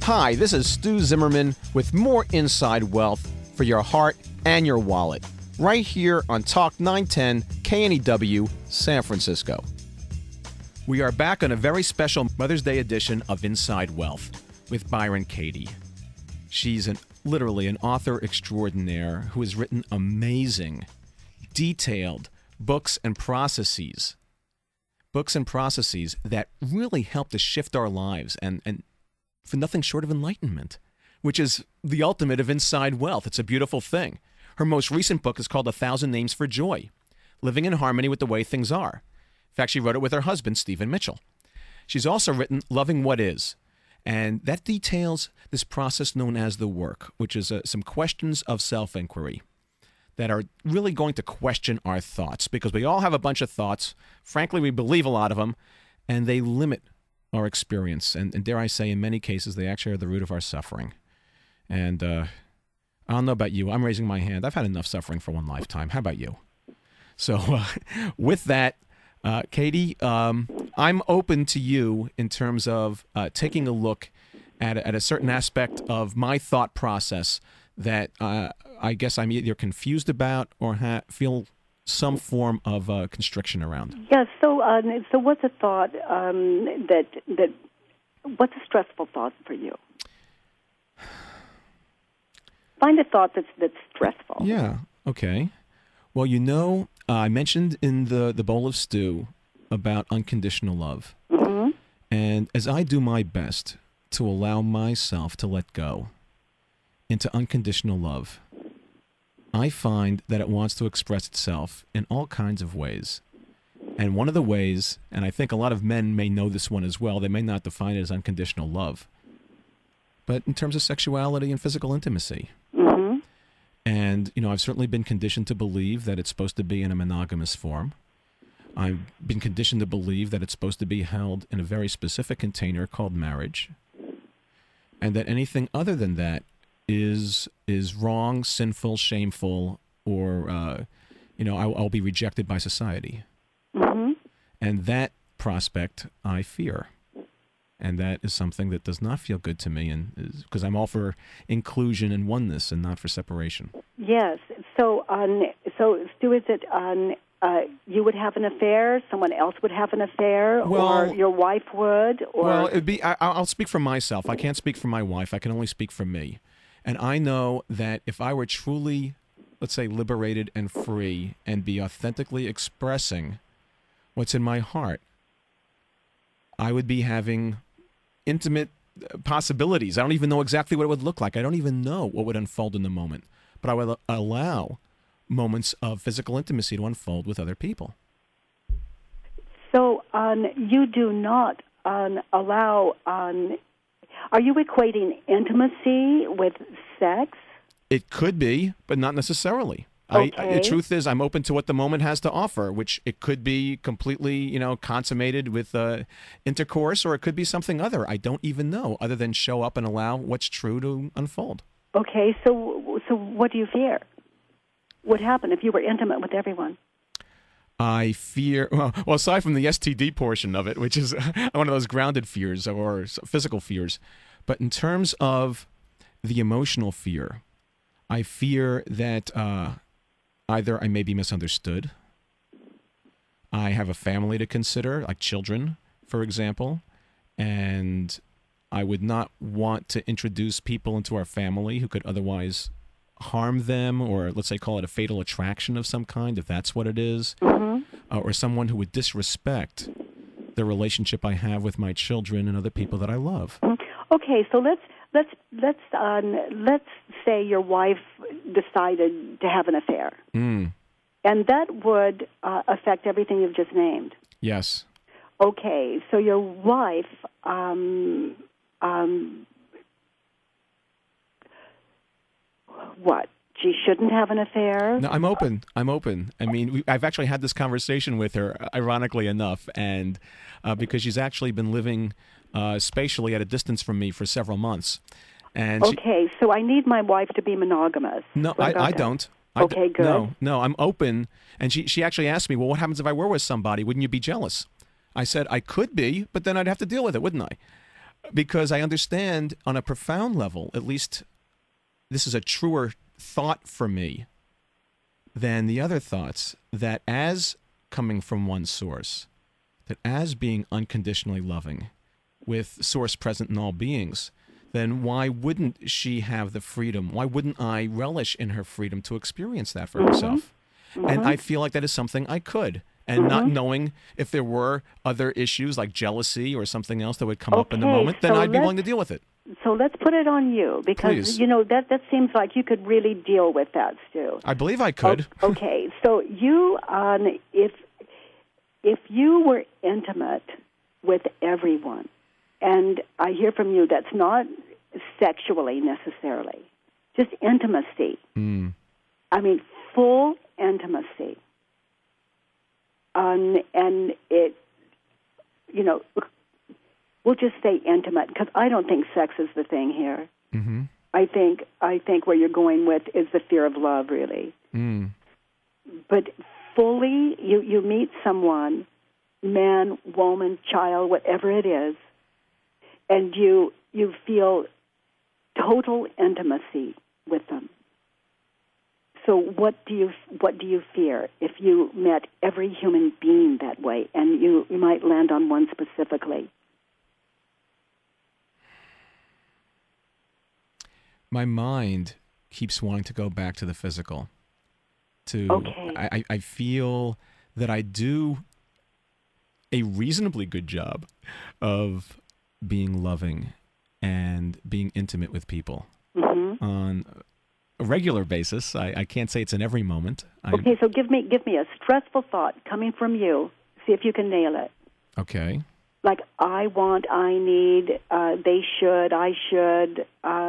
Hi, this is Stu Zimmerman with more Inside Wealth for your heart and your wallet, right here on Talk 910 KNEW, San Francisco. We are back on a very special Mother's Day edition of Inside Wealth with Byron Katie. She's literally an author extraordinaire who has written amazing, detailed books and processes that really help to shift our lives and for nothing short of enlightenment, which is the ultimate of Inside Wealth. It's a beautiful thing. Her most recent book is called 1,000 Names for Joy, Living in Harmony with the Way Things Are. In fact, she wrote it with her husband, Stephen Mitchell. She's also written Loving What Is, and that details this process known as the work, which is some questions of self-inquiry that are really going to question our thoughts, because we all have a bunch of thoughts. Frankly, we believe a lot of them, and they limit our experience. And dare I say, in many cases, they actually are the root of our suffering. And I don't know about you. I'm raising my hand. I've had enough suffering for one lifetime. How about you? So with that, Katie, I'm open to you in terms of taking a look at a certain aspect of my thought process that I guess I'm either confused about or feel some form of constriction around. Yeah. So what's a thought what's a stressful thought for you? Find a thought that's stressful. Yeah. Okay. Well, I mentioned in the bowl of stew about unconditional love. Mm-hmm. And as I do my best to allow myself to let go into unconditional love, I find that it wants to express itself in all kinds of ways. And one of the ways, and I think a lot of men may know this one as well, they may not define it as unconditional love, but in terms of sexuality and physical intimacy. Mm-hmm. And, I've certainly been conditioned to believe that it's supposed to be in a monogamous form. I've been conditioned to believe that it's supposed to be held in a very specific container called marriage, and that anything other than that is wrong, sinful, shameful, or I'll be rejected by society. Mm-hmm. And that prospect I fear, and that is something that does not feel good to me, and because I'm all for inclusion and oneness, and not for separation. Yes. So Stu, is it you would have an affair, someone else would have an affair, or your wife would? Or... Well, it'd be. I'll speak for myself. I can't speak for my wife. I can only speak for me. And I know that if I were truly, let's say, liberated and free and be authentically expressing what's in my heart, I would be having intimate possibilities. I don't even know exactly what it would look like. I don't even know what would unfold in the moment. But I would allow moments of physical intimacy to unfold with other people. So you do not allow... Are you equating intimacy with sex? It could be, but not necessarily. Okay. The truth is, I'm open to what the moment has to offer, which it could be completely, consummated with intercourse, or it could be something other. I don't even know, other than show up and allow what's true to unfold. Okay, so what do you fear? What happened if you were intimate with everyone? I fear, well, aside from the STD portion of it, which is one of those grounded fears or physical fears, but in terms of the emotional fear, I fear that either I may be misunderstood, I have a family to consider, like children, for example, and I would not want to introduce people into our family who could otherwise harm them, or let's say call it a fatal attraction of some kind, if that's what it is, mm-hmm. Or someone who would disrespect the relationship I have with my children and other people that I love. Okay, so let's say your wife decided to have an affair, and that would affect everything you've just named. Yes. Okay, so your wife. What? She shouldn't have an affair? No, I'm open. I mean, I've actually had this conversation with her, ironically enough, and because she's actually been living spatially at a distance from me for several months. And so I need my wife to be monogamous. No, I don't. Okay, good. No, I'm open. And she actually asked me, well, what happens if I were with somebody? Wouldn't you be jealous? I said, I could be, but then I'd have to deal with it, wouldn't I? because I understand on a profound level, at least this is a truer thought for me than the other thoughts, that as coming from one source, that as being unconditionally loving with source present in all beings, then why wouldn't she have the freedom? Why wouldn't I relish in her freedom to experience that for herself? And I feel like that is something I could. And not knowing if there were other issues like jealousy or something else that would come up in the moment, then I'd be willing to deal with it. So let's put it on you, because Please. that seems like you could really deal with that, Stu. I believe I could. Okay, so you, if you were intimate with everyone, and I hear from you that's not sexually necessarily, just intimacy. I mean, full intimacy. And it, we'll just say intimate, because I don't think sex is the thing here. Mm-hmm. I think where you're going with is the fear of love, really. But fully, you meet someone, man, woman, child, whatever it is, and you feel total intimacy with them. So what do you fear if you met every human being that way, and you might land on one specifically? My mind keeps wanting to go back to the physical. Okay. I feel that I do a reasonably good job of being loving and being intimate with people on a regular basis. I can't say it's in every moment. Okay, so give me a stressful thought coming from you. See if you can nail it. Okay. Like I want, I need, they should, I should,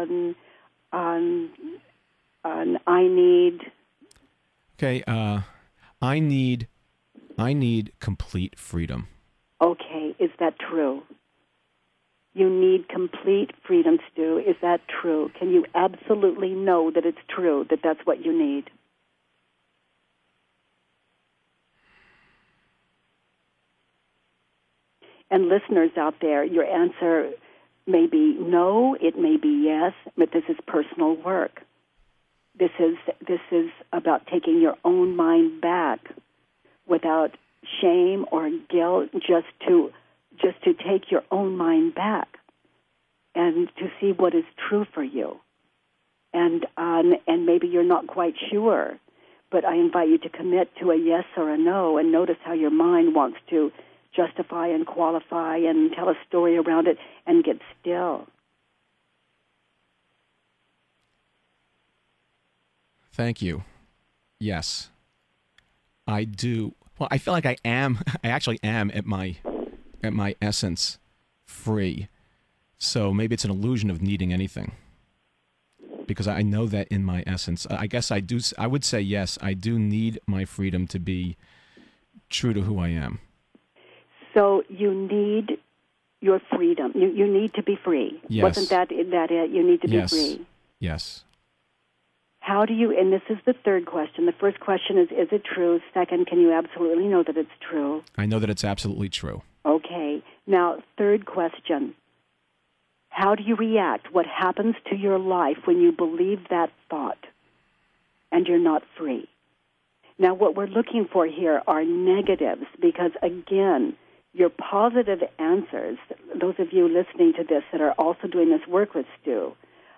I need. Okay. I need complete freedom. Okay, is that true? You need complete freedom, Stu. Is that true? Can you absolutely know that it's true, that that's what you need? And listeners out there, your answer may be no, it may be yes, but this is personal work. This is about taking your own mind back without shame or guilt, just to take your own mind back and to see what is true for you. And maybe you're not quite sure, but I invite you to commit to a yes or a no, and notice how your mind wants to justify and qualify and tell a story around it, and get still. Thank you. Yes, I do. Well, I feel like I am. I actually am at my essence free. So maybe it's an illusion of needing anything, because I know that in my essence, I guess I do. I would say yes. I do need my freedom to be true to who I am. So you need your freedom. You need to be free. Yes. Wasn't that it? You need to be free. Yes. How do you, and this is the third question. The first question is it true? Second, can you absolutely know that it's true? I know that it's absolutely true. Okay. Now, third question. How do you react? What happens to your life when you believe that thought and you're not free? Now, what we're looking for here are negatives, because, again, your positive answers, those of you listening to this that are also doing this work with Stu,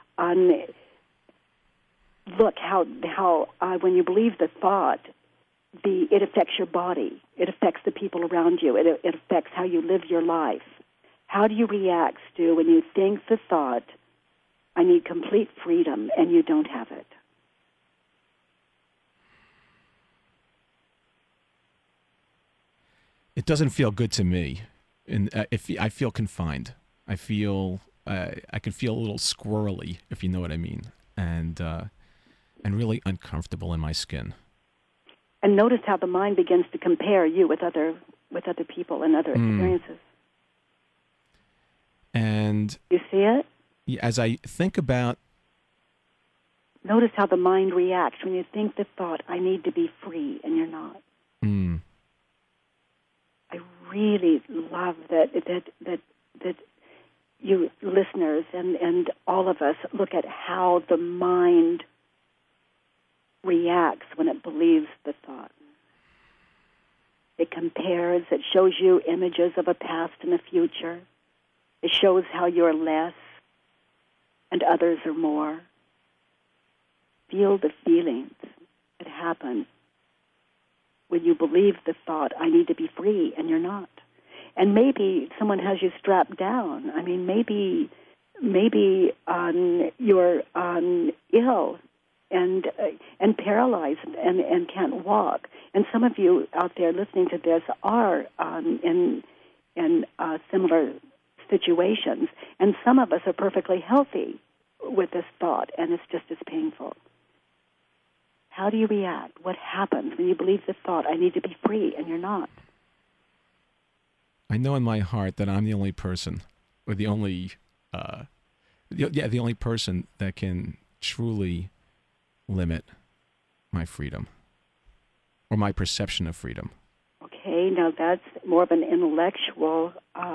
look how when you believe the thought, it affects your body. It affects the people around you. It affects how you live your life. How do you react, Stu, when you think the thought, I need complete freedom, and you don't have it? It doesn't feel good to me. And I feel confined. I feel I can feel a little squirrely, if you know what I mean, and really uncomfortable in my skin. And notice how the mind begins to compare you with other people and other experiences. And you see it? As I think about... Notice how the mind reacts when you think the thought, I need to be free, and you're not. I really love that you listeners and all of us look at how the mind reacts when it believes the thought. It compares, it shows you images of a past and a future. It shows how you're less and others are more. Feel the feelings that happen when you believe the thought, I need to be free, and you're not. And maybe someone has you strapped down. I mean, maybe you're ill and paralyzed and can't walk. And some of you out there listening to this are in similar situations. And some of us are perfectly healthy with this thought, and it's just as painful. How do you react? What happens when you believe the thought, I need to be free, and you're not? I know in my heart that I'm the only person, or the only person that can truly limit my freedom or my perception of freedom. Okay, now that's more of an intellectual,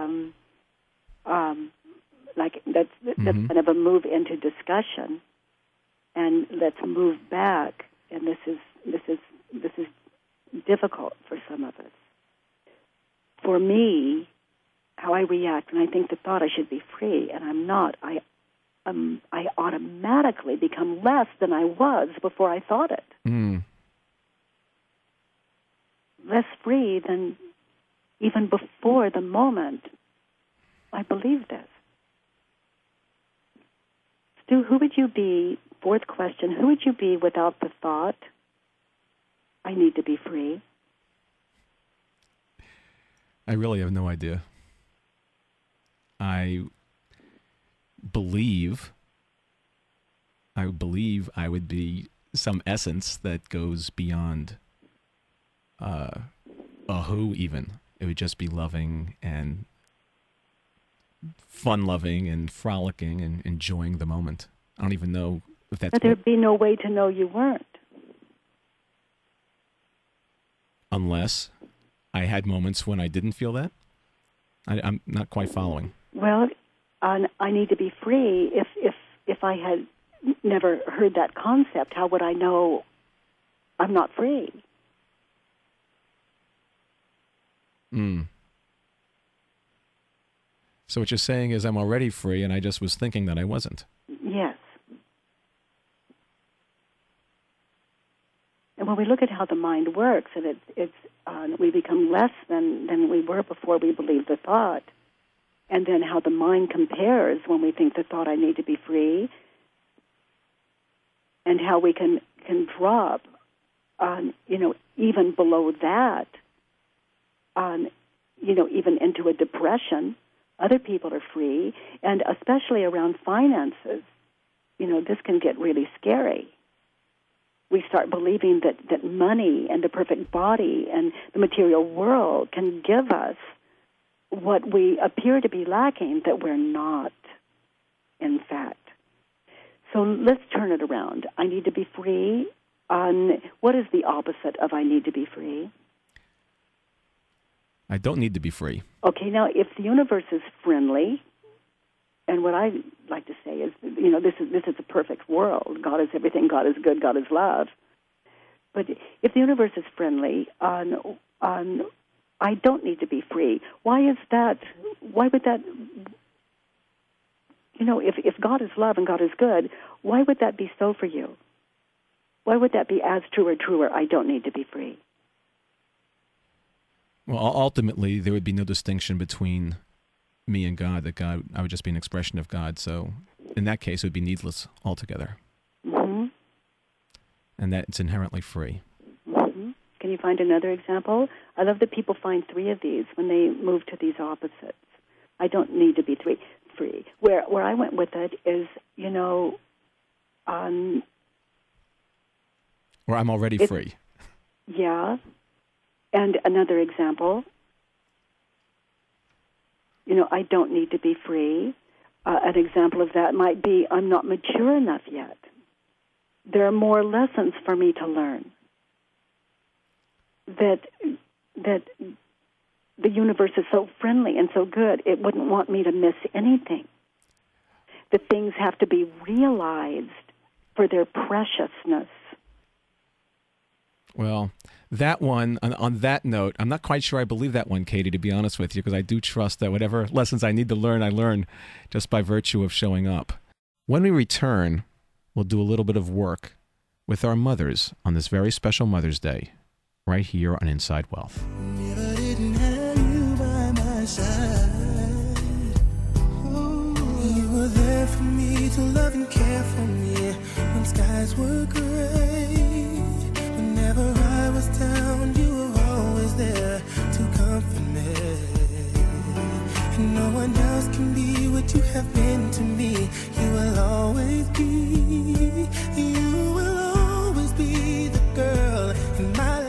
that's kind of a move into discussion, and let's move back. And this is difficult for some of us. For me, how I react when I think the thought I should be free and I'm not, I automatically become less than I was before I thought it. Mm. Less free than even before the moment I believed this. Stu, who would you be, fourth question, who would you be without the thought, I need to be free? I really have no idea. I believe I would be some essence that goes beyond a who even. It would just be loving and fun-loving and frolicking and enjoying the moment. I don't even know if that's... But there'd be no way to know you weren't. Unless I had moments when I didn't feel that. I'm not quite following. Well, I need to be free. If I had never heard that concept, how would I know I'm not free? Mm. So what you're saying is I'm already free, and I just was thinking that I wasn't. Yes. And when we look at how the mind works, and we become less than we were before we believed the thought, and then how the mind compares when we think the thought, I need to be free, and how we can drop, even below that, even into a depression. Other people are free, and especially around finances, this can get really scary. We start believing that money and the perfect body and the material world can give us what we appear to be lacking that we're not, in fact. So let's turn it around. I need to be free. What is the opposite of I need to be free? I don't need to be free. Okay, now if the universe is friendly, and what I like to say is, this is a perfect world. God is everything. God is good. God is love. But if the universe is friendly, I don't need to be free. Why is that? Why would that? If God is love and God is good, why would that be so for you? Why would that be as true or truer? I don't need to be free. Well, ultimately, there would be no distinction between me and God, I would just be an expression of God. So in that case, it would be needless altogether. Mm-hmm. And that it's inherently free. Mm-hmm. Can you find another example? I love that people find three of these when they move to these opposites. I don't need to be free. Where I went with it is, or I'm already free. Yeah. And another example, I don't need to be free. An example of that might be I'm not mature enough yet. There are more lessons for me to learn. That the universe is so friendly and so good, it wouldn't want me to miss anything. The things have to be realized for their preciousness. Well, that one, on that note, I'm not quite sure I believe that one, Katie, to be honest with you, because I do trust that whatever lessons I need to learn, I learn just by virtue of showing up. When we return, we'll do a little bit of work with our mothers on this very special Mother's Day, right here on Inside Wealth. Never didn't have you by my side. You were there for me to love and care for me when skies were gray. Whenever I was down, you were always there to comfort me. And no one else can be what you have been to me. You will always be, you will always be the girl in my life.